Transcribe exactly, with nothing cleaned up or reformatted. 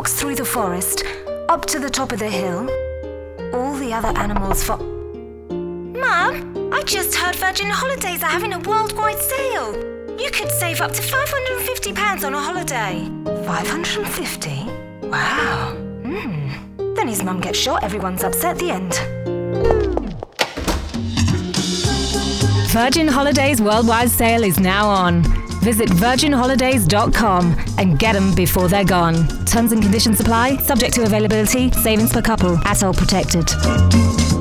walks through the forest, up to the top of the hill. All the other animals fo- Mum, I just heard Virgin Holidays are having a worldwide sale. You could save up to five hundred fifty pounds on a holiday. five hundred fifty? Wow. Hmm. Then his mum gets shot, everyone's upset, the end. Virgin Holidays Worldwide Sale is now on. Visit virgin holidays dot com and get them before they're gone. Terms and conditions apply, subject to availability, savings per couple, at all protected.